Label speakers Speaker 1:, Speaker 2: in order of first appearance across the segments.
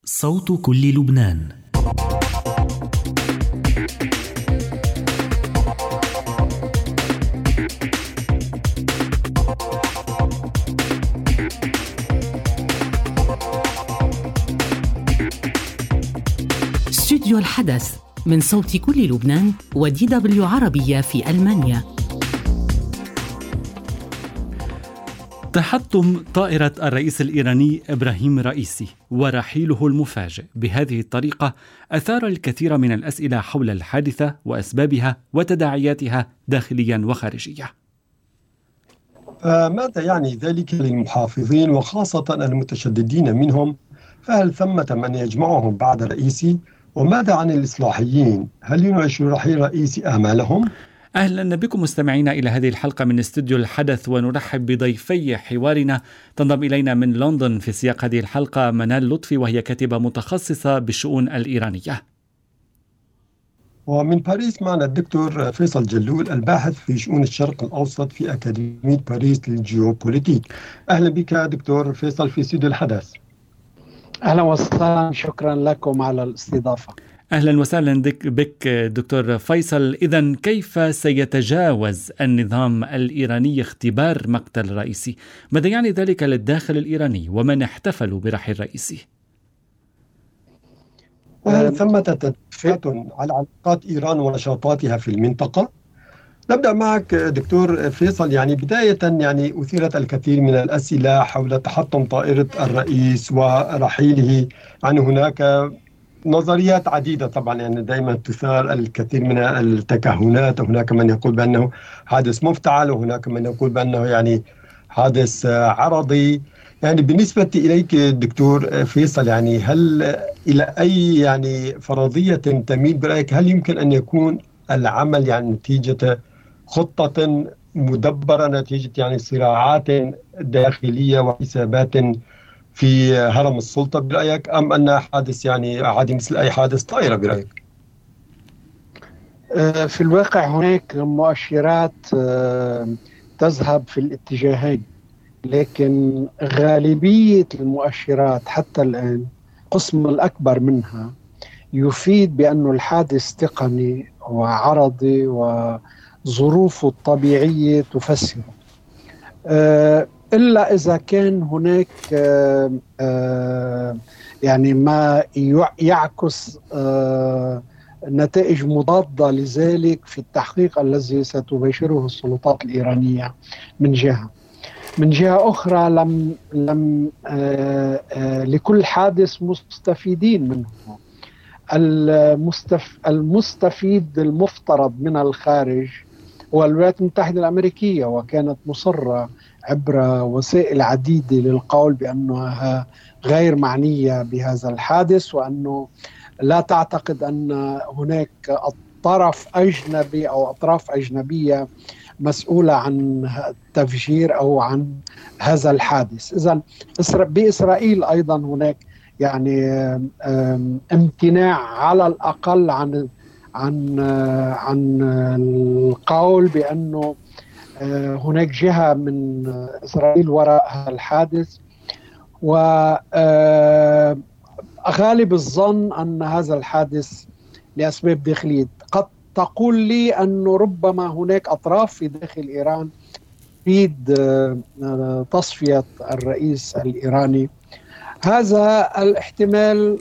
Speaker 1: صوت كل لبنان.
Speaker 2: استوديو الحدث من صوت كل لبنان ودي عربية في ألمانيا.
Speaker 1: تحطم طائرة الرئيس الإيراني إبراهيم رئيسي ورحيله المفاجئ بهذه الطريقة أثار الكثير من الأسئلة حول الحادثة وأسبابها وتداعياتها داخليا وخارجيا.
Speaker 3: ماذا يعني ذلك للمحافظين وخاصة المتشددين منهم؟ فهل ثمة من يجمعهم بعد رئيسي؟ وماذا عن الإصلاحيين؟ هل ينعش رحيل رئيسي آمالهم؟
Speaker 1: أهلا بكم مستمعينا إلى هذه الحلقة من استوديو الحدث، ونرحب بضيفي حوارنا. تنضم إلينا من لندن في سياق هذه الحلقة منال لطفي، وهي كاتبة متخصصة بالشؤون الإيرانية.
Speaker 3: ومن باريس معنا الدكتور فيصل جلول، الباحث في شؤون الشرق الأوسط في أكاديمية باريس للجيوبوليتيك. أهلا بك دكتور فيصل في استوديو الحدث.
Speaker 4: أهلا وسهلا، شكرا لكم على الاستضافة.
Speaker 1: أهلا وسهلا بك دكتور فيصل. إذن كيف سيتجاوز النظام الإيراني اختبار مقتل رئيسي؟ ماذا يعني ذلك للداخل الإيراني ومن احتفلوا برحيل رئيسي؟
Speaker 3: وهل ثمة تدفئة على علاقات إيران ونشاطاتها في المنطقة؟ نبدأ معك دكتور فيصل. بداية أثيرت الكثير من الأسئلة حول تحطم طائرة الرئيس ورحيله. هناك نظريات عديدة طبعا، دائما تثار الكثير من التكهنات. هناك من يقول بأنه حادث مفتعل، وهناك من يقول بأنه حادث عرضي. بالنسبة إليك دكتور فيصل، هل إلى أي فرضية تميل برأيك؟ هل يمكن أن يكون العمل نتيجة خطة مدبرة، نتيجة صراعات داخلية وحسابات في هرم السلطة برأيك، أم أن حادث عادي مثل أي حادث طائرة برأيك؟
Speaker 4: في الواقع هناك مؤشرات تذهب في الاتجاهين، لكن غالبية المؤشرات حتى الآن، قسم الأكبر منها، يفيد بأن الحادث تقني وعرضي وظروفه الطبيعية تفسره، إلا إذا كان هناك ما يعكس نتائج مضادة لذلك في التحقيق الذي ستباشره السلطات الإيرانية من جهة أخرى. لم لكل حادث مستفيدين منه. المستفيد المفترض من الخارج هو الولايات المتحدة الأمريكية، وكانت مصرة عبر وسائل عديدة للقول بأنها غير معنية بهذا الحادث، وأنه لا تعتقد أن هناك طرف أجنبي أو أطراف أجنبية مسؤولة عن التفجير أو عن هذا الحادث. إذن بإسرائيل أيضا هناك امتناع على الأقل عن القول بأنه هناك جهة من إسرائيل وراء هذا الحادث، وغالب الظن أن هذا الحادث لأسباب داخلية. قد تقول لي أنه ربما هناك أطراف في داخل إيران تريد تصفية الرئيس الإيراني. هذا الاحتمال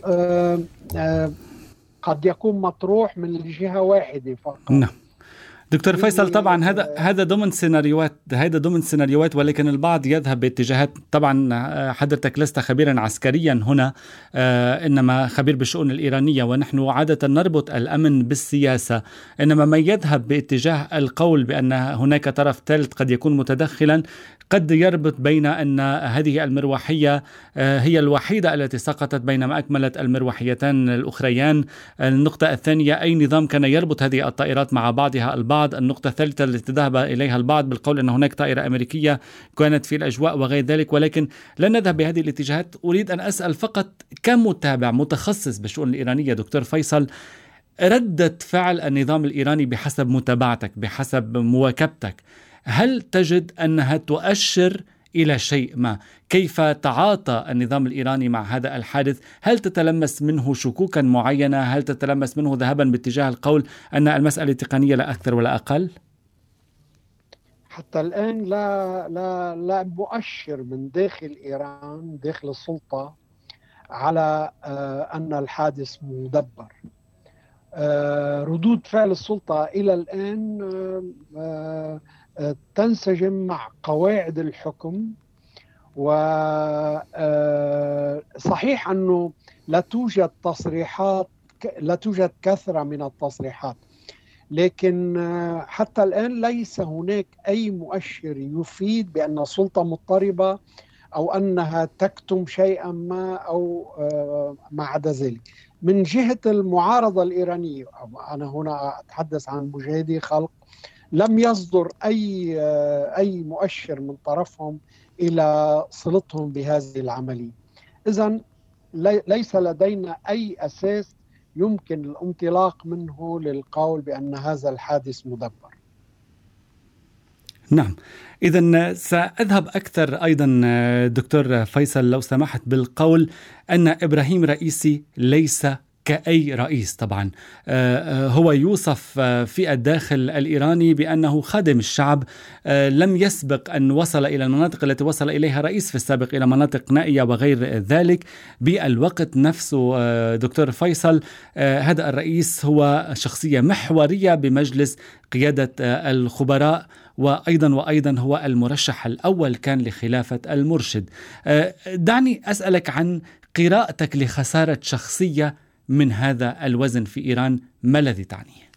Speaker 4: قد يكون مطروح من جهة واحدة فقط.
Speaker 1: نعم دكتور فيصل، طبعا هذا ضمن سيناريوهات، ولكن البعض يذهب باتجاهات. طبعا حضرتك لست خبيرا عسكريا هنا، إنما خبير بالشؤون الإيرانية، ونحن عادة نربط الأمن بالسياسة. إنما من يذهب باتجاه القول بأن هناك طرف ثالث قد يكون متدخلا، قد يربط بين أن هذه المروحية هي الوحيدة التي سقطت بينما أكملت المروحيتان الأخريان. النقطة الثانية، أي نظام كان يربط هذه الطائرات مع بعضها البعض. النقطة الثالثة التي ذهب إليها البعض بالقول أن هناك طائرة أمريكية كانت في الأجواء وغير ذلك، ولكن لن نذهب بهذه الاتجاهات. أريد أن أسأل فقط كمتابع متخصص بالشؤون الإيرانية دكتور فيصل، ردة فعل النظام الإيراني بحسب متابعتك، بحسب مواكبتك، هل تجد أنها تؤشر إلى شيء ما. كيف تعاطى النظام الإيراني مع هذا الحادث؟ هل تتلمس منه شكوكا معينة؟ هل تتلمس منه ذهابا باتجاه القول أن المسألة تقنية لا أكثر ولا أقل؟
Speaker 4: حتى الآن لا مؤشر من داخل إيران، داخل السلطة، على أن الحادث مدبر. ردود فعل السلطة إلى الآن تنسجم مع قواعد الحكم، وصحيح أنه لا توجد كثرة من التصريحات، لكن حتى الآن ليس هناك أي مؤشر يفيد بأن السلطة مضطربة أو أنها تكتم شيئا ما أو ما عدا ذلك. من جهة المعارضة الإيرانية، أنا هنا أتحدث عن مجاهدي خلق، لم يصدر أي مؤشر من طرفهم إلى صلتهم بهذه العملية. إذن ليس لدينا أي أساس يمكن الانطلاق منه للقول بأن هذا الحادث مدبر.
Speaker 1: نعم، إذن سأذهب أكثر أيضا دكتور فيصل لو سمحت بالقول أن إبراهيم رئيسي ليس كأي رئيس. طبعا هو يوصف في الداخل الإيراني بأنه خادم الشعب، لم يسبق أن وصل إلى المناطق التي وصل إليها رئيس في السابق، إلى مناطق نائية وغير ذلك. بالوقت نفسه دكتور فيصل، هذا الرئيس هو شخصية محورية بمجلس قيادة الخبراء، وأيضا هو المرشح الأول كان لخلافة المرشد. دعني أسألك عن قراءتك لخسارة شخصية من هذا الوزن في إيران، ما الذي تعنيه؟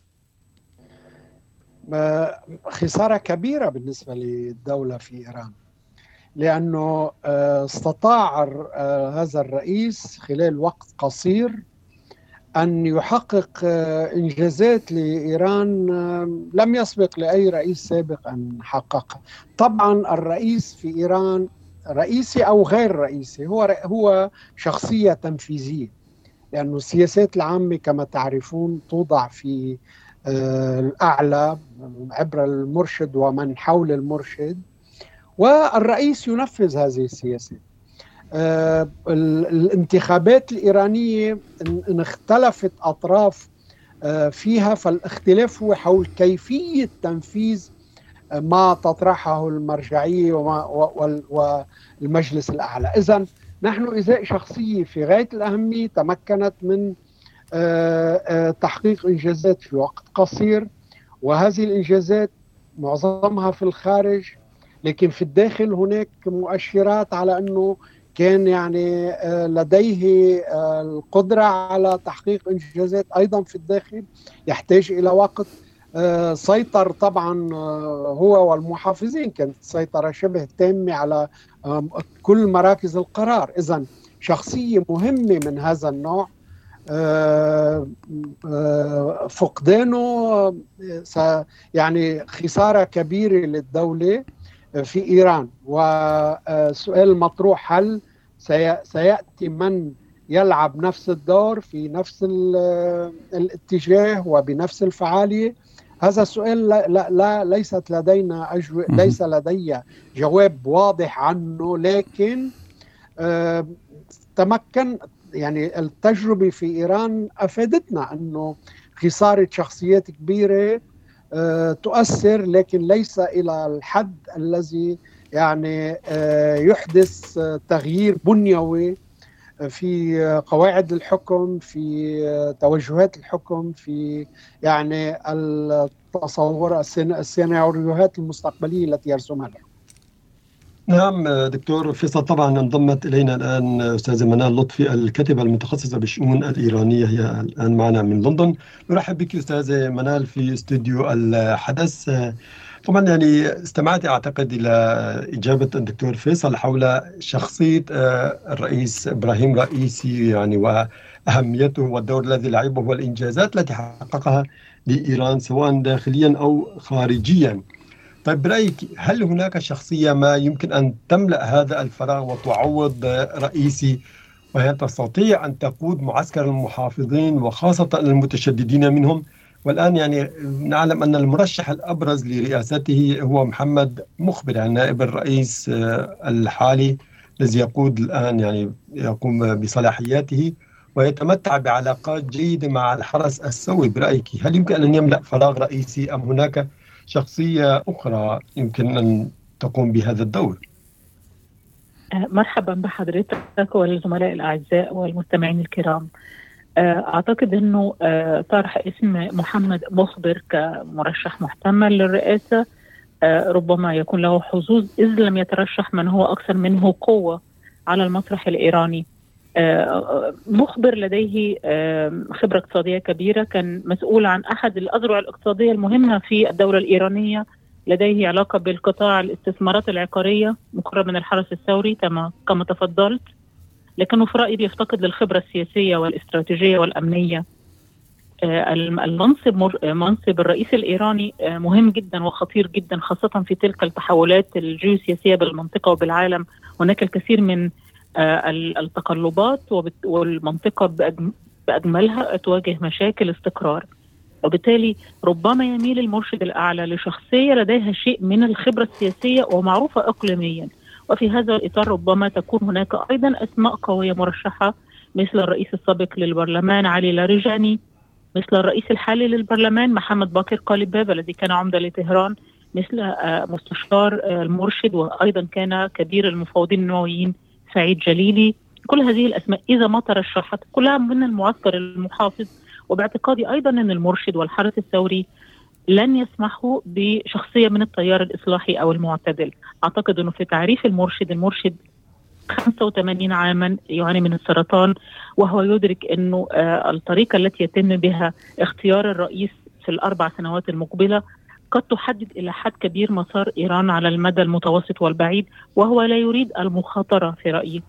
Speaker 4: خسارة كبيرة بالنسبة للدولة في إيران، لأنه استطاع هذا الرئيس خلال وقت قصير أن يحقق إنجازات لإيران لم يسبق لأي رئيس سابق أن حققها. طبعا الرئيس في إيران، رئيسي أو غير رئيسي، هو شخصية تنفيذية، لأن السياسات العامة كما تعرفون توضع في الأعلى عبر المرشد ومن حول المرشد، والرئيس ينفذ هذه السياسات. الانتخابات الإيرانية إن اختلفت أطراف فيها، فالاختلاف هو حول كيفية تنفيذ ما تطرحه المرجعية والمجلس الأعلى. إذن نحن إزاء شخصية في غاية الأهمية تمكنت من تحقيق إنجازات في وقت قصير، وهذه الإنجازات معظمها في الخارج، لكن في الداخل هناك مؤشرات على أنه كان يعني لديه القدرة على تحقيق إنجازات أيضا في الداخل، يحتاج إلى وقت. سيطر طبعا هو والمحافظين، كانت سيطرة شبه تامة على كل مراكز القرار. إذن شخصية مهمة من هذا النوع فقدانه يعني خسارة كبيرة للدولة في إيران. وسؤال مطروح، هل سيأتي من يلعب نفس الدور في نفس الاتجاه وبنفس الفعالية؟ هذا السؤال ليست لدينا ليس لدي جواب واضح عنه، لكن تمكن يعني التجربة في إيران أفادتنا أنه خسارة شخصيات كبيرة تؤثر، لكن ليس إلى الحد الذي يعني يحدث تغيير بنيوي في قواعد الحكم، في توجهات الحكم، في يعني التصور السيناريوهات المستقبلية التي يرسمها له.
Speaker 3: نعم دكتور فيصل، طبعا انضمت إلينا الآن أستاذة منال لطفي الكاتبة المتخصصة بالشؤون الإيرانية، هي الآن معنا من لندن. نرحب بك أستاذة منال في استوديو الحدث. طبعا يعني استمعت أعتقد إلى إجابة الدكتور فيصل حول شخصية الرئيس إبراهيم رئيسي يعني وأهميته والدور الذي لعبه والإنجازات التي حققها لإيران سواء داخليا أو خارجيا. طيب برأيك هل هناك شخصية ما يمكن أن تملأ هذا الفراغ وتعوض رئيسي، وهي تستطيع أن تقود معسكر المحافظين وخاصة المتشددين منهم، والآن يعني نعلم أن المرشح الأبرز لرئاسته هو محمد مخبر، نائب الرئيس الحالي الذي يقود الآن يعني يقوم بصلاحياته ويتمتع بعلاقات جيدة مع الحرس الثوري. برأيك هل يمكن أن يملأ فراغ رئيسي أم هناك شخصية أخرى يمكن أن تقوم بهذا الدور؟
Speaker 5: مرحبا بحضرتك والزملاء الأعزاء والمستمعين الكرام. أعتقد أنه طرح اسم محمد مخبر كمرشح محتمل للرئاسة ربما يكون له حظوظ، إذ لم يترشح من هو أكثر منه قوة على المسرح الإيراني. مخبر لديه خبرة اقتصادية كبيرة، كان مسؤول عن أحد الأذرع الاقتصادية المهمة في الدولة الإيرانية، لديه علاقة بالقطاع الاستثمارات العقارية مقرب من الحرس الثوري كما تفضلت، لكنه في رأيي بيفتقد للخبرة السياسية والاستراتيجية والأمنية. منصب الرئيس الإيراني مهم جدا وخطير جدا، خاصة في تلك التحولات الجيوسياسية بالمنطقة وبالعالم. هناك الكثير من التقلبات والمنطقة بأجملها تواجه مشاكل استقرار، وبالتالي ربما يميل المرشد الأعلى لشخصية لديها شيء من الخبرة السياسية ومعروفة إقليميا. وفي هذا الإطار ربما تكون هناك أيضا أسماء قوية مرشحة، مثل الرئيس السابق للبرلمان علي لاريجاني، مثل الرئيس الحالي للبرلمان محمد باقر قالباف الذي كان عمدة لطهران، مثل مستشار المرشد وأيضا كان كبير المفوضين النوويين سعيد جليلي. كل هذه الأسماء إذا ما ترشحت كلها من المعسكر المحافظ، وباعتقادي أيضا أن المرشد والحرس الثوري لن يسمحوا بشخصية من التيار الإصلاحي أو المعتدل. أعتقد أنه في تعريف المرشد 85 عاما يعاني من السرطان، وهو يدرك أنه الطريقة التي يتم بها اختيار الرئيس في ال4 سنوات المقبلة قد تحدد إلى حد كبير مسار إيران على المدى المتوسط والبعيد، وهو لا يريد المخاطرة في رأيي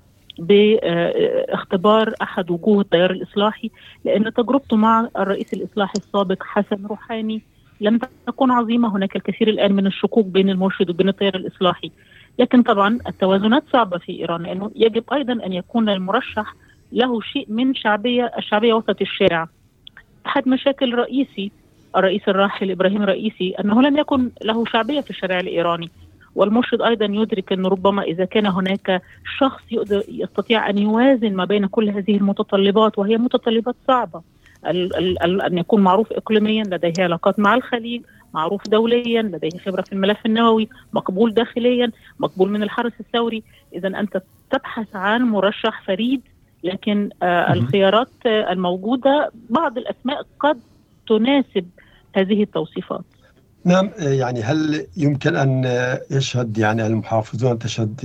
Speaker 5: باختبار أحد وجوه التيار الإصلاحي، لأن تجربته مع الرئيس الإصلاحي السابق حسن روحاني لم تكن عظيمة. هناك الكثير الآن من الشكوك بين المرشد وبين التيار الإصلاحي، لكن طبعا التوازنات صعبة في إيران، لأنه يجب أيضا أن يكون المرشح له شيء من الشعبية وسط الشارع. أحد مشاكل الرئيس الراحل إبراهيم رئيسي أنه لم يكن له شعبية في الشارع الإيراني، والمرشد أيضا يدرك أنه ربما إذا كان هناك شخص يستطيع أن يوازن ما بين كل هذه المتطلبات، وهي متطلبات صعبة، أن يكون معروف إقليميا، لديه علاقات مع الخليج، معروف دوليا، لديه خبرة في الملف النووي، مقبول داخليا، مقبول من الحرس الثوري. إذا أنت تبحث عن مرشح فريد، لكن الخيارات الموجودة بعض الأسماء قد تناسب هذه التوصيفات.
Speaker 3: نعم، يعني هل يمكن أن يشهد يعني المحافظون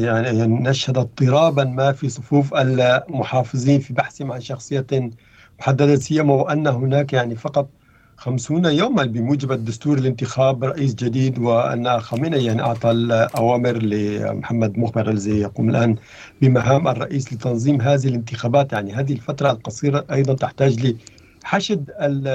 Speaker 3: نشهد اضطرابا ما في صفوف المحافظين في بحثهم عن شخصية محددة، سيما وأن هناك يعني فقط 50 يوما بموجب الدستور لانتخاب رئيس جديد، وأن خامنئي يعني أعطى الأوامر لمحمد مخبر الذي يقوم الآن بمهام الرئيس لتنظيم هذه الانتخابات. يعني هذه الفترة القصيرة أيضا تحتاج لحشد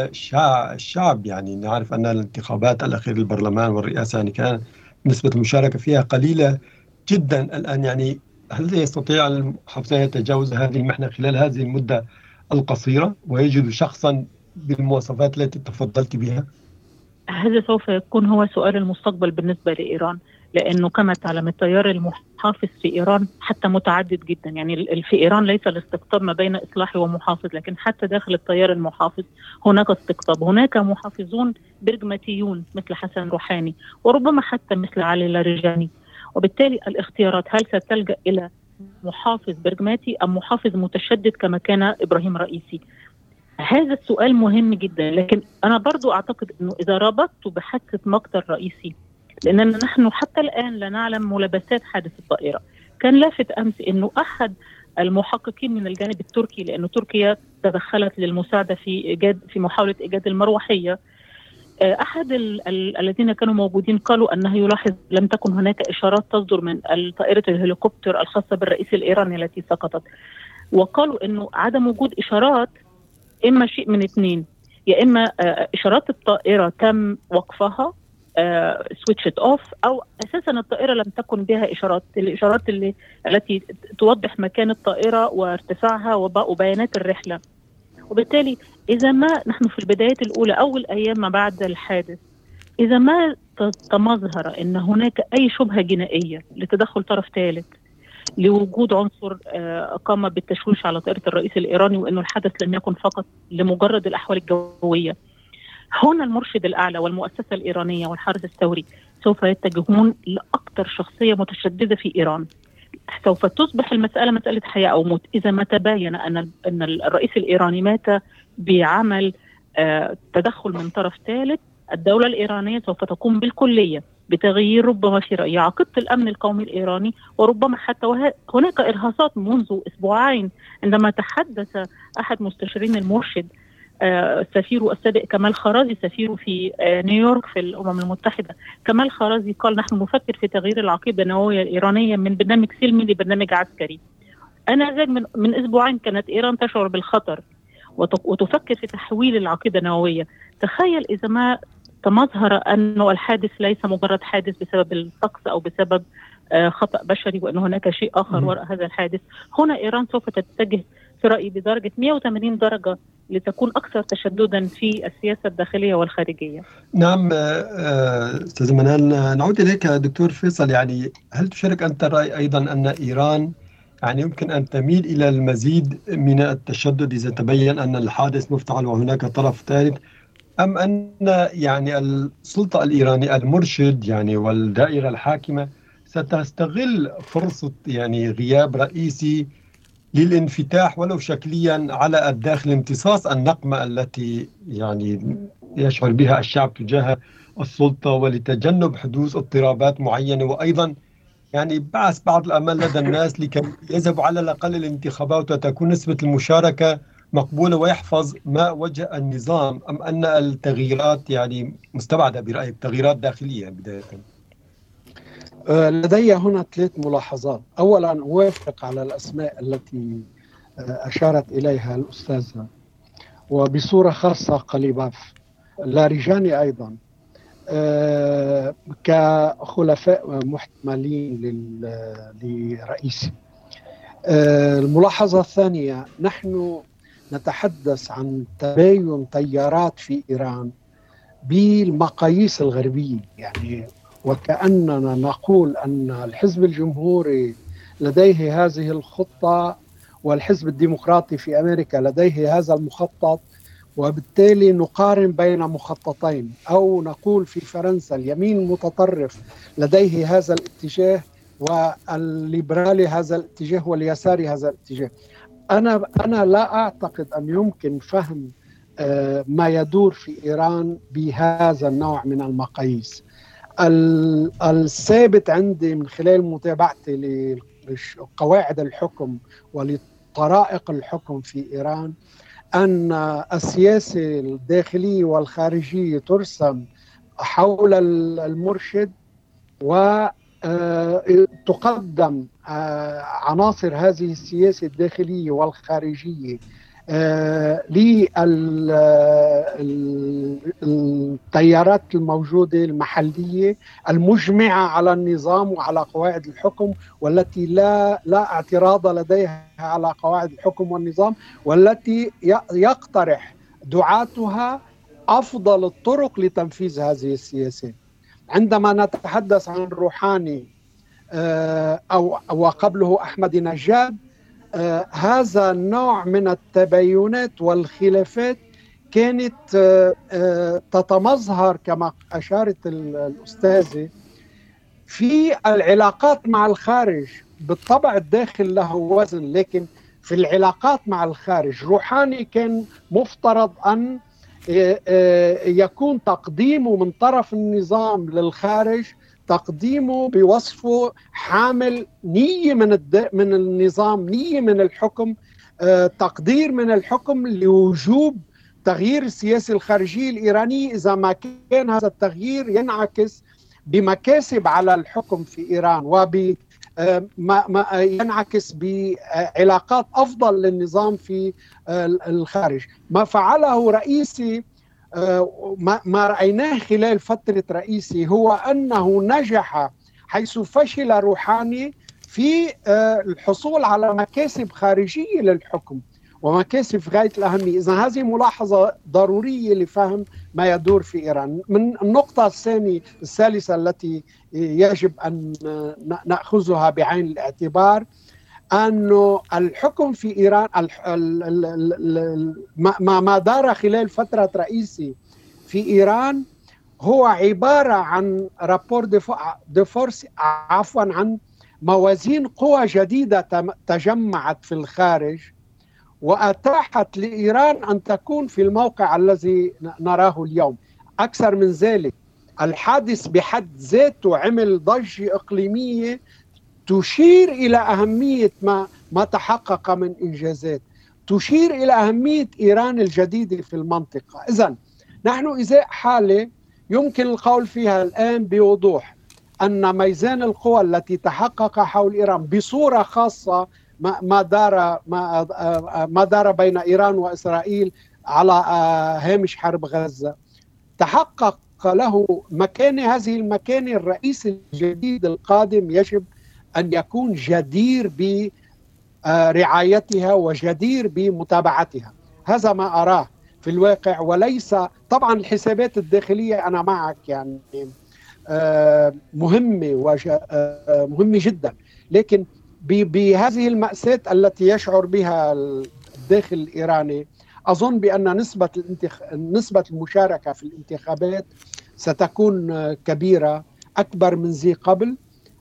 Speaker 3: الشعب. يعني نعرف أن الانتخابات الأخيرة للبرلمان والرئاسة يعني كان نسبة المشاركة فيها قليلة جدا. الآن يعني هل يستطيع المحافظين يتجاوز هذه المحنة خلال هذه المدة القصيرة ويجد شخصا بالمواصفات التي تفضلت بها؟
Speaker 5: هذا سوف يكون هو سؤال المستقبل بالنسبة لإيران، لأنه كما تعلم التيار المحافظ في إيران حتى متعدد جدا. يعني في إيران ليس الاستقطاب ما بين إصلاحي ومحافظ، لكن حتى داخل التيار المحافظ هناك استقطاب. هناك محافظون برغماتيون مثل حسن روحاني، وربما حتى مثل علي لاريجاني. وبالتالي الاختيارات هل ستلجأ إلى محافظ برغماتي أم محافظ متشدد كما كان إبراهيم رئيسي؟ هذا السؤال مهم جدا، لكن أنا برضو أعتقد أنه إذا ربطت بحادثة مقتل رئيسي، لأننا نحن حتى الآن لا نعلم ملابسات حادث الطائرة. كان لافت أمس أنه أحد المحققين من الجانب التركي، لأنه تركيا تدخلت للمساعدة في محاولة إيجاد المروحية، أحد الذين كانوا موجودين قالوا أنه يلاحظ لم تكن هناك إشارات تصدر من طائرة الهليكوبتر الخاصة بالرئيس الإيراني التي سقطت، وقالوا أنه عدم وجود إشارات إما شيء من اثنين: يا إما إشارات الطائرة تم وقفها switched off، أو أساسا الطائرة لم تكن بها الإشارات التي توضح مكان الطائرة وارتفاعها وبيانات الرحلة. وبالتالي إذا ما نحن في البدايات الأولى أول أيام ما بعد الحادث، إذا ما تمظهر أن هناك أي شبهة جنائية لتدخل طرف ثالث، لوجود عنصر قام بالتشويش على طائرة الرئيس الإيراني، وأنه الحدث لم يكن فقط لمجرد الأحوال الجوية، هنا المرشد الأعلى والمؤسسة الإيرانية والحرس الثوري سوف يتجهون لأكثر شخصية متشددة في إيران. سوف تصبح المسألة مسألة حياة أو موت إذا ما تبين أن الرئيس الإيراني مات بعمل تدخل من طرف ثالث. الدولة الإيرانية سوف تقوم بالكلية بتغيير ربما في رأي عقيدة الأمن القومي الإيراني، وربما حتى هناك إرهاصات منذ أسبوعين عندما تحدث أحد مستشارين المرشد سفير السابق كمال خرازي، سفير في نيويورك في الأمم المتحدة، كمال خرازي قال نحن نفكر في تغيير العقيدة النووية الإيرانية من برنامج سلمي لبرنامج عسكري. أنا من أسبوعين كانت إيران تشعر بالخطر وتفكر في تحويل العقيدة النووية. تخيل إذا ما تمظهر أنه الحادث ليس مجرد حادث بسبب الطقس أو بسبب خطأ بشري، وأن هناك شيء آخر وراء هذا الحادث. هنا إيران سوف تتجه في رأيي بدرجة 180 درجة لتكون أكثر تشددا في السياسة الداخلية والخارجية.
Speaker 3: نعم أستاذ منال، نعود إليك دكتور فيصل. يعني هل تشارك أنت الرأي أيضا أن إيران يعني يمكن أن تميل إلى المزيد من التشدد إذا تبين أن الحادث مفتعل وهناك طرف ثالث، أم أن يعني السلطة الإيرانية المرشد يعني والدائرة الحاكمة ستستغل فرصة يعني غياب رئيسي للانفتاح ولو شكليا على الداخل، امتصاص النقمة التي يعني يشعر بها الشعب تجاه السلطة، ولتجنب حدوث اضطرابات معينة، وأيضا يعني بعث بعض الأمل لدى الناس لكي يذهبوا على الأقل الانتخابات وتكون نسبة المشاركة مقبولة ويحفظ ما وجه النظام، أم أن التغييرات يعني مستبعدة برأيك، تغييرات داخلية بداية؟
Speaker 4: لدي هنا 3 ملاحظات. أولا أوافق على الأسماء التي أشارت إليها الأستاذة، وبصورة خاصة قليباف لاريجاني أيضا كخلفاء محتملين لرئيسي. الملاحظة الثانية، نحن نتحدث عن تباين تيارات في إيران بالمقاييس الغربية، يعني وكأننا نقول أن الحزب الجمهوري لديه هذه الخطة والحزب الديمقراطي في أمريكا لديه هذا المخطط، وبالتالي نقارن بين مخططين، أو نقول في فرنسا اليمين المتطرف لديه هذا الاتجاه والليبرالي هذا الاتجاه واليساري هذا الاتجاه. أنا لا أعتقد أن يمكن فهم ما يدور في إيران بهذا النوع من المقاييس. الثابت عندي من خلال متابعتي لقواعد الحكم ولطرائق الحكم في إيران أن السياسة الداخلية والخارجية ترسم حول المرشد، وتقدم عناصر هذه السياسة الداخلية والخارجية للتيارات الموجودة المحلية المجمعة على النظام وعلى قواعد الحكم، والتي لا اعتراض لديها على قواعد الحكم والنظام، والتي يقترح دعاتها أفضل الطرق لتنفيذ هذه السياسات. عندما نتحدث عن روحاني أو وقبله أحمد نجاد، هذا النوع من التباينات والخلافات كانت تتمظهر كما أشارت الأستاذة في العلاقات مع الخارج. بالطبع الداخل له وزن، لكن في العلاقات مع الخارج روحاني كان مفترض أن يكون تقديمه من طرف النظام للخارج تقديمه بوصفه حامل نية من النظام، نية من الحكم، تقدير من الحكم لوجوب تغيير السياسة الخارجية الإيرانية إذا ما كان هذا التغيير ينعكس بمكاسب على الحكم في إيران ينعكس بعلاقات أفضل للنظام في الخارج. ما فعله رئيسي، ما رأيناه خلال فترة رئيسي هو أنه نجح حيث فشل روحاني في الحصول على مكاسب خارجية للحكم، ومكاسب في غاية الأهمية. إذن هذه ملاحظة ضرورية لفهم ما يدور في إيران. من النقطة الثالثة التي يجب أن نأخذها بعين الاعتبار أنه الحكم في إيران ما دار خلال فترة رئيسي في إيران هو عبارة عن رابور دي فورس، عن موازين قوى جديدة تجمعت في الخارج وأتاحت لإيران أن تكون في الموقع الذي نراه اليوم. أكثر من ذلك، الحادث بحد ذاته عمل ضجة إقليمية تشير إلى أهمية ما تحقق من إنجازات، تشير إلى أهمية إيران الجديدة في المنطقة. إذن نحن إزاء حالة يمكن القول فيها الآن بوضوح أن ميزان القوى التي تحقق حول إيران بصورة خاصة ما دار بين إيران وإسرائيل على هامش حرب غزة، تحقق له مكانة. هذه المكانة الرئيس الجديد القادم يجب أن يكون جدير برعايتها وجدير بمتابعتها. هذا ما أراه في الواقع، وليس طبعا الحسابات الداخلية أنا معك يعني مهمة جدا، لكن بهذه المأساة التي يشعر بها الداخل الإيراني أظن بأن نسبة المشاركة في الانتخابات ستكون كبيرة أكبر من ذي قبل،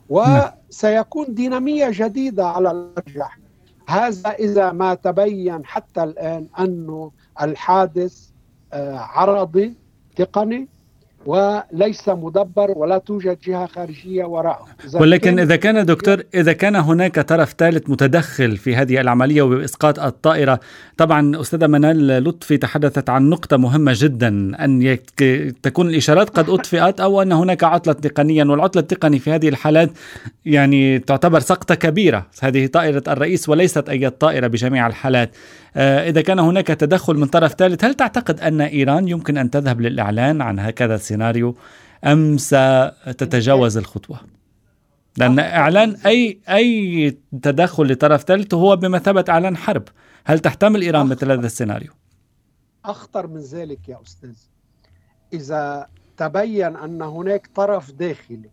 Speaker 4: وسيكون دينامية جديدة على الأرجح. هذا إذا ما تبين حتى الآن أنه الحادث عرضي تقني وليس مدبر ولا توجد جهة خارجية وراءه.
Speaker 1: ولكن إذا كان دكتور، إذا كان هناك طرف ثالث متدخل في هذه العملية وبإسقاط الطائرة، طبعا أستاذة منال لطفي تحدثت عن نقطة مهمة جدا، أن تكون الإشارات قد أطفئت أو أن هناك عطلة تقنيا، والعطلة التقني في هذه الحالات يعني تعتبر سقطة كبيرة. هذه طائرة الرئيس وليست أي طائرة بجميع الحالات. إذا كان هناك تدخل من طرف ثالث، هل تعتقد أن إيران يمكن أن تذهب للإعلان عن هكذا سيناريو أم ستتجاوز الخطوة؟ لأن إعلان أي تدخل لطرف ثالث هو بمثابة إعلان حرب. هل تحتمل إيران مثل هذا السيناريو؟
Speaker 4: أخطر من ذلك يا أستاذ، إذا تبين أن هناك طرف داخلي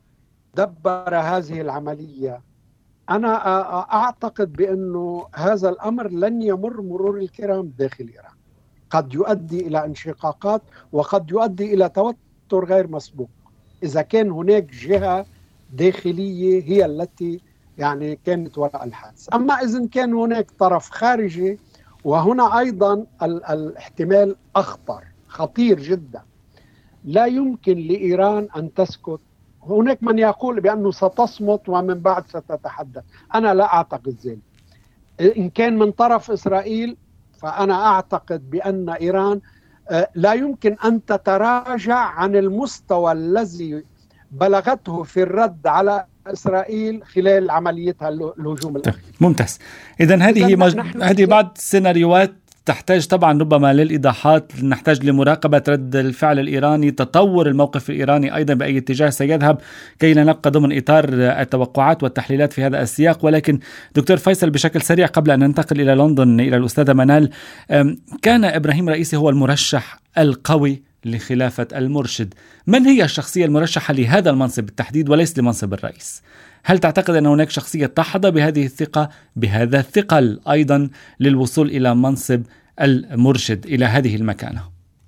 Speaker 4: دبر هذه العملية، أنا أعتقد بأنه هذا الأمر لن يمر مرور الكرام داخل إيران. قد يؤدي إلى انشقاقات وقد يؤدي إلى توتر غير مسبوق إذا كان هناك جهة داخلية هي التي يعني كانت وراء الحادث. أما إذا كان هناك طرف خارجي، وهنا أيضا الاحتمال خطير جدا، لا يمكن لإيران أن تسكت. هناك من يقول بأنه ستصمت ومن بعد ستتحدث، أنا لا أعتقد ذلك. إن كان من طرف إسرائيل فأنا أعتقد بأن إيران لا يمكن أن تتراجع عن المستوى الذي بلغته في الرد على إسرائيل خلال عمليتها الهجوم الأخير.
Speaker 1: ممتاز. إذن هذه بعض السيناريوهات تحتاج طبعا ربما للإيضاحات، نحتاج لمراقبة رد الفعل الإيراني، تطور الموقف الإيراني أيضا بأي اتجاه سيذهب، كي لا نبقى ضمن إطار التوقعات والتحليلات في هذا السياق. ولكن دكتور فيصل، بشكل سريع قبل أن ننتقل إلى لندن إلى الأستاذة منال، كان إبراهيم رئيسي هو المرشح القوي لخلافة المرشد. من هي الشخصية المرشحة لهذا المنصب بالتحديد وليس لمنصب الرئيس؟ هل تعتقد أن هناك شخصية تحظى بهذه الثقة، بهذا الثقل أيضا للوصول إلى منصب المرشد، إلى هذه المكانة؟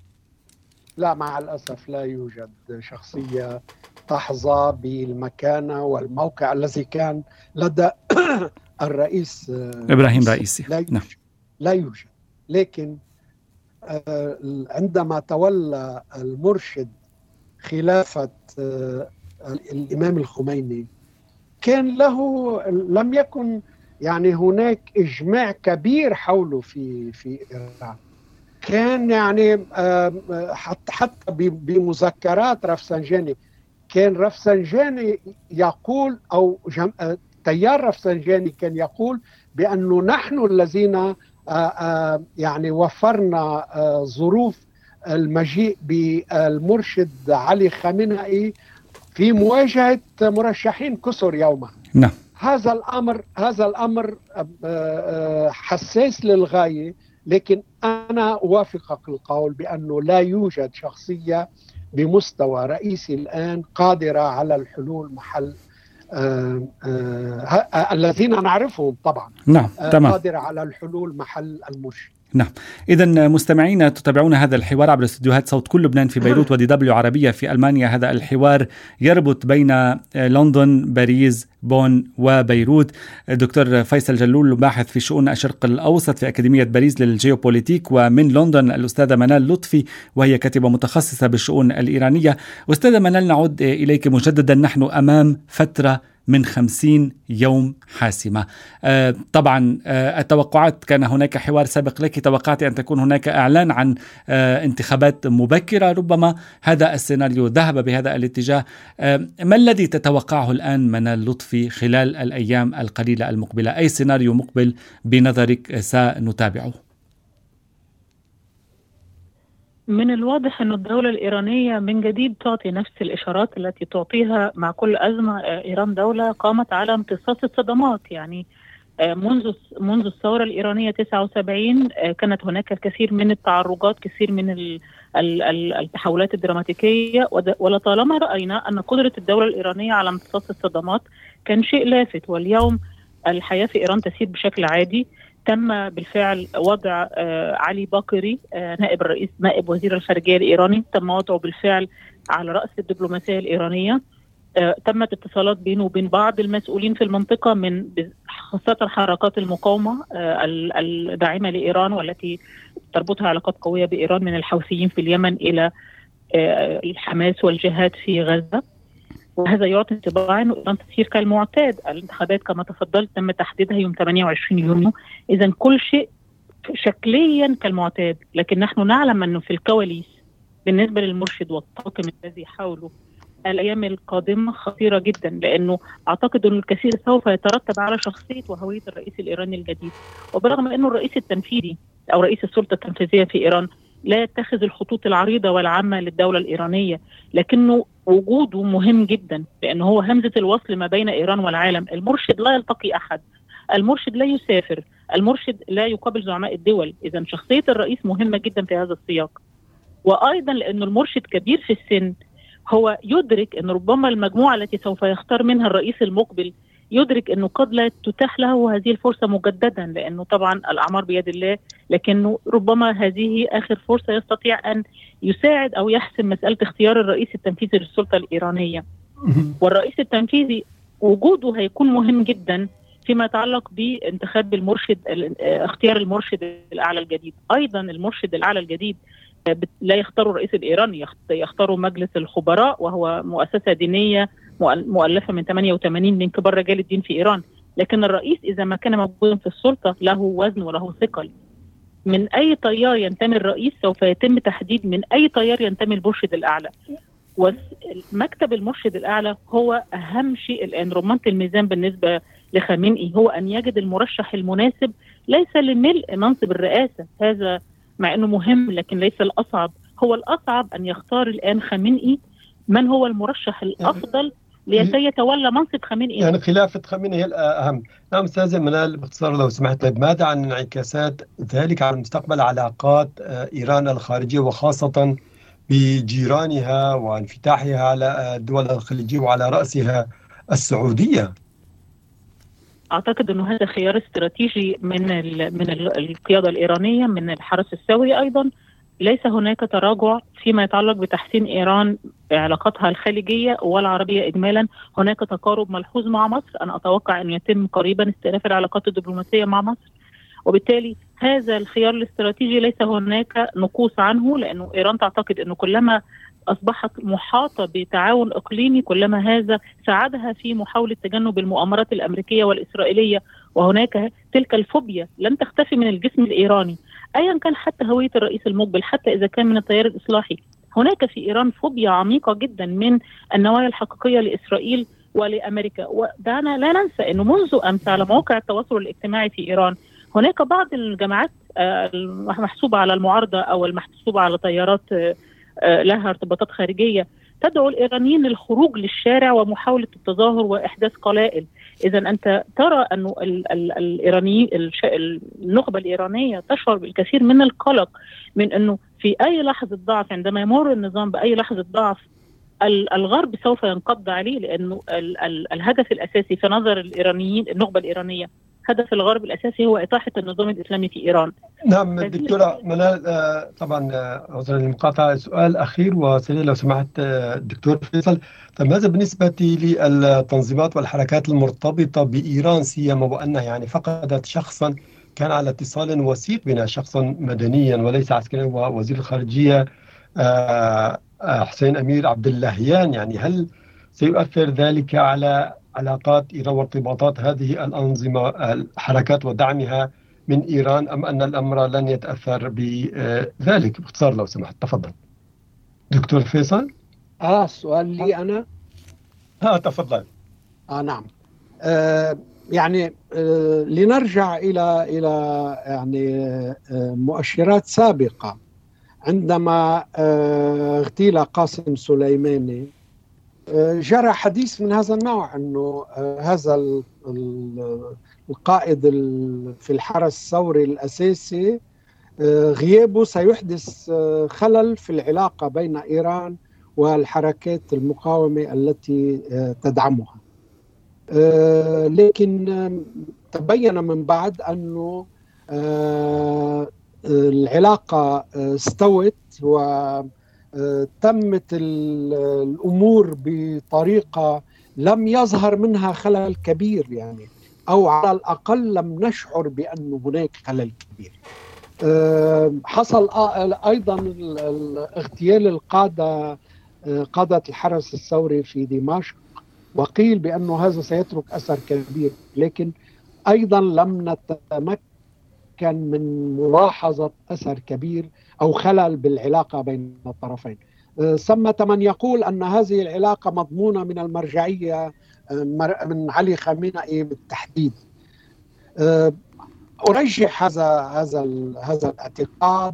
Speaker 4: لا، مع الأسف لا يوجد شخصية تحظى بالمكانة والموقع الذي كان لدى الرئيس
Speaker 1: إبراهيم رئيسي.
Speaker 4: لا يوجد. لكن عندما تولى المرشد خلافة الإمام الخميني كان لم يكن يعني هناك إجماع كبير حوله في إيران. كان يعني حتى بمذكرات رفسنجاني، كان رفسنجاني يقول أو تيار رفسنجاني كان يقول بأنه نحن الذين يعني وفرنا ظروف المجيء بالمرشد علي خامنئي في مواجهة مرشحين كثر يومها.
Speaker 1: نعم.
Speaker 4: هذا الأمر حساس للغاية، لكن أنا أوافقك القول بأنه لا يوجد شخصية بمستوى رئيسي الآن قادرة على الحلول محل الذين نعرفهم طبعا.
Speaker 1: نعم تمام.
Speaker 4: قادرة على الحلول محل المرشد.
Speaker 1: نعم. إذن مستمعينا تتابعون هذا الحوار عبر استديوهات صوت كل لبنان في بيروت ودي دبليو عربية في ألمانيا. هذا الحوار يربط بين لندن، باريس، بون وبيروت. دكتور فيصل جلول باحث في شؤون الشرق الأوسط في أكاديمية باريس للجيوبوليتيك، ومن لندن الأستاذة منال لطفي وهي كاتبة متخصصة بالشؤون الإيرانية. أستاذة منال، نعود إليك مجددا. نحن أمام فترة من 50 يوم حاسمة. طبعا التوقعات، كان هناك حوار سابق لك توقعت أن تكون هناك إعلان عن انتخابات مبكرة، ربما هذا السيناريو ذهب بهذا الاتجاه. ما الذي تتوقعه الآن منال لطفي خلال الأيام القليلة المقبلة؟ أي سيناريو مقبل بنظرك سنتابعه؟
Speaker 5: من الواضح أن الدولة الإيرانية من جديد تعطي نفس الإشارات التي تعطيها مع كل أزمة. إيران دولة قامت على امتصاص الصدمات، يعني منذ الثورة الإيرانية 79 كانت هناك الكثير من التعرجات، كثير من التحولات الدراماتيكية، ولطالما رأينا أن قدرة الدولة الإيرانية على امتصاص الصدمات كان شيء لافت. واليوم الحياة في إيران تسير بشكل عادي. تم بالفعل وضع علي باقري نائب وزير الخارجية الإيراني، تم وضعه بالفعل على رأس الدبلوماسية الإيرانية. تمت اتصالات بينه وبين بعض المسؤولين في المنطقة، من خاصة حركات المقاومة الداعمة لإيران والتي تربطها علاقات قوية بإيران، من الحوثيين في اليمن إلى الحماس والجهاد في غزة. وهذا يعطي انطباعا أنه إيران تسير كالمعتاد. الانتخابات كما تفضلت تم تحديدها يوم 28 يونيو، إذن كل شيء شكليا كالمعتاد. لكن نحن نعلم أنه في الكواليس بالنسبة للمرشد والطاقم الذي حوله الأيام القادمة خطيرة جدا، لأنه أعتقد أن الكثير سوف يترتب على شخصية وهوية الرئيس الإيراني الجديد. وبرغم أنه الرئيس التنفيذي أو رئيس السلطة التنفيذية في إيران لا يتخذ الخطوط العريضة والعامة للدولة الإيرانية، لكنه وجوده مهم جدا، لأنه هو همزة الوصل ما بين إيران والعالم. المرشد لا يلتقي أحد، المرشد لا يسافر، المرشد لا يقابل زعماء الدول. إذن شخصية الرئيس مهمة جدا في هذا السياق. وأيضا لأنه المرشد كبير في السن، هو يدرك أن ربما المجموعة التي سوف يختار منها الرئيس المقبل يدرك أنه قد لا تتاح له هذه الفرصة مجددا، لأنه طبعا الأعمار بيد الله، لكنه ربما هذه آخر فرصة يستطيع أن يساعد أو يحسم مسألة اختيار الرئيس التنفيذي للسلطة الإيرانية. والرئيس التنفيذي وجوده هيكون مهم جدا فيما يتعلق بانتخاب المرشد، اختيار المرشد الأعلى الجديد. أيضا المرشد الأعلى الجديد لا يختار الرئيس الإيراني، يختاروا مجلس الخبراء، وهو مؤسسة دينية مؤلفة من 88 من كبار رجال الدين في إيران. لكن الرئيس إذا ما كان موجودا في السلطة له وزن وله ثقل. من أي تيار ينتمي الرئيس سوف يتم تحديد من أي تيار ينتمي المرشد الأعلى. ومكتب المرشد الأعلى هو أهم شيء الآن. رمانة الميزان بالنسبة لخامنئي هو أن يجد المرشح المناسب، ليس لملء منصب الرئاسة، هذا مع أنه مهم لكن ليس الأصعب. هو الأصعب أن يختار الآن خامنئي من هو المرشح الأفضل لكي يتولى منصب خامنئي.
Speaker 3: يعني خلافة خامنئي هي الأهم. نعم أستاذة منال، باختصار لو سمحت، ماذا عن انعكاسات ذلك على مستقبل علاقات إيران الخارجية، وخاصة بجيرانها وانفتاحها على الدول الخليجية وعلى رأسها السعودية؟
Speaker 5: أعتقد أنه هذا خيار استراتيجي من القيادة الإيرانية، من الحرس الثوري. أيضا ليس هناك تراجع فيما يتعلق بتحسين إيران علاقاتها الخليجية والعربية إجمالا. هناك تقارب ملحوظ مع مصر، أنا أتوقع أن يتم قريبا استئناف العلاقات الدبلوماسية مع مصر، وبالتالي هذا الخيار الاستراتيجي ليس هناك نقوص عنه، لأنه إيران تعتقد أنه كلما أصبحت محاطة بتعاون إقليمي كلما هذا ساعدها في محاولة تجنب المؤامرات الأمريكية والإسرائيلية. وهناك تلك الفوبيا لن تختفي من الجسم الإيراني أيا كان، حتى هوية الرئيس المقبل، حتى إذا كان من التيار الإصلاحي. هناك في إيران فوبيا عميقة جدا من النوايا الحقيقية لإسرائيل ولأمريكا. ودعنا لا ننسى أنه منذ أمس على مواقع التواصل الاجتماعي في إيران هناك بعض الجماعات المحسوبة على المعارضة أو المحسوبة على تيارات لها ارتباطات خارجية تدعو الإيرانيين للخروج للشارع ومحاولة التظاهر وإحداث قلائل. إذا أنت ترى أنه الإيراني النخبة الإيرانية تشعر بالكثير من القلق من أنه في أي لحظة ضعف، عندما يمر النظام بأي لحظة ضعف، الغرب سوف ينقض عليه، لأنه الهدف الأساسي في نظر الإيرانيين، النخبة الإيرانية، هدف الغرب الأساسي هو إطاحة النظام الإسلامي في إيران.
Speaker 3: نعم دكتورة منال، طبعا عذرا للمقاطعة، سؤال أخير وسريع لو سمحت دكتور فيصل. ماذا بالنسبة للتنظيمات والحركات المرتبطة بإيران، سيما وأنها يعني فقدت شخصا كان على اتصال وثيق بنا، شخصا مدنيا وليس عسكريا، ووزير الخارجية حسين أمير عبد اللهيان، يعني هل سيؤثر ذلك على علاقات إيران وارتباطات هذه الأنظمة الحركات ودعمها من إيران، أم أن الأمر لن يتأثر بذلك؟ باختصار لو سمحت، تفضل دكتور فيصل.
Speaker 4: السؤال لي أنا؟
Speaker 3: تفضل.
Speaker 4: نعم. يعني لنرجع إلى يعني مؤشرات سابقة. عندما اغتيل قاسم سليماني جرى حديث من هذا النوع، أنه هذا القائد في الحرس الثوري الأساسي غيابه سيحدث خلل في العلاقة بين إيران والحركات المقاومة التي تدعمها. لكن تبين من بعد أنه العلاقة استوت وتمت الأمور بطريقة لم يظهر منها خلل كبير، يعني أو على الأقل لم نشعر بأن هناك خلل كبير. حصل أيضا اغتيال قادة الحرس الثوري في دمشق، وقيل بأنه هذا سيترك أثر كبير، لكن أيضا لم نتمكن من ملاحظة أثر كبير أو خلل بالعلاقة بين الطرفين. ثمة من يقول أن هذه العلاقة مضمونة من المرجعية، من علي خامنئي بالتحديد. أرجح هذا الاعتقاد،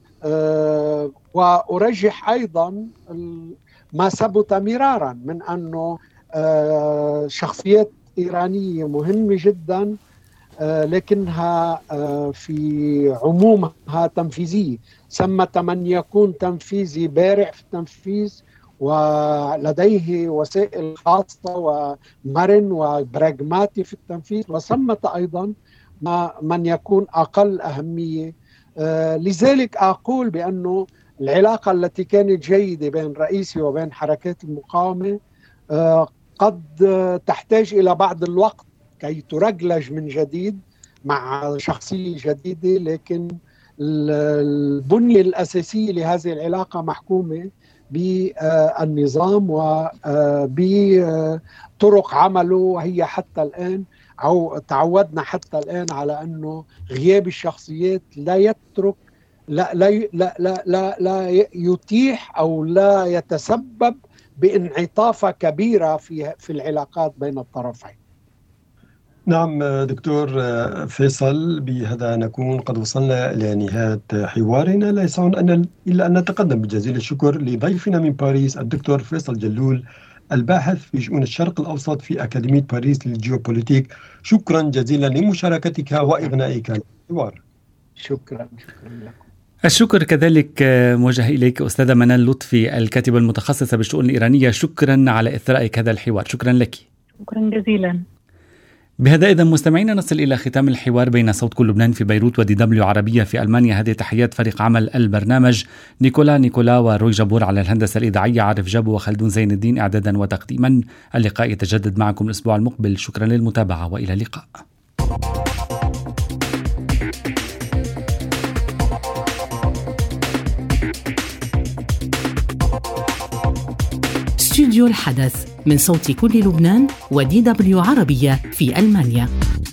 Speaker 4: وأرجح أيضا ما ثبت مرارا من أنه شخصيات إيرانية مهمة جدا، لكنها في عمومها تنفيذية. ثمة من يكون تنفيذي بارع في التنفيذ ولديه وسائل خاصة ومرن وبراغماتي في التنفيذ، وثمة أيضا من يكون أقل أهمية. لذلك أقول بأنه العلاقة التي كانت جيدة بين رئيسي وبين حركات المقاومة قد تحتاج إلى بعض الوقت كي ترجلج من جديد مع شخصية جديدة، لكن البنية الأساسية لهذه العلاقة محكومة بالنظام وبطرق عمله، وهي حتى الآن أو تعودنا حتى الآن على أنه غياب الشخصيات لا يترك لا يتيح أو لا يتسبب بانعطافة كبيرة في العلاقات بين الطرفين.
Speaker 3: نعم دكتور فيصل، بهذا نكون قد وصلنا إلى نهاية حوارنا. لا يسعنا إلا أن نتقدم بجزيل الشكر لضيفنا من باريس الدكتور فيصل جلول، الباحث في شؤون الشرق الأوسط في أكاديمية باريس للجيوبوليتيك. شكرا جزيلا لمشاركتك وإغنائك الحوار.
Speaker 4: شكرا لكم.
Speaker 1: الشكر كذلك موجه إليك أستاذة منال لطفي، الكاتبة المتخصصة بالشؤون الإيرانية. شكرا على إثرائك هذا الحوار. شكرا لك.
Speaker 5: شكرا جزيلا.
Speaker 1: بهذا إذن مستمعينا نصل إلى ختام الحوار بين صوت كل لبنان في بيروت ودي دبليو عربية في ألمانيا. هذه تحيات فريق عمل البرنامج: نيكولا وروي جابور على الهندسة الإذاعية، عارف جابو وخلدون زين الدين إعدادا وتقديما. اللقاء يتجدد معكم الأسبوع المقبل. شكرا للمتابعة وإلى اللقاء.
Speaker 2: استوديو الحدث من صوت كل لبنان ودي دبليو عربية في ألمانيا.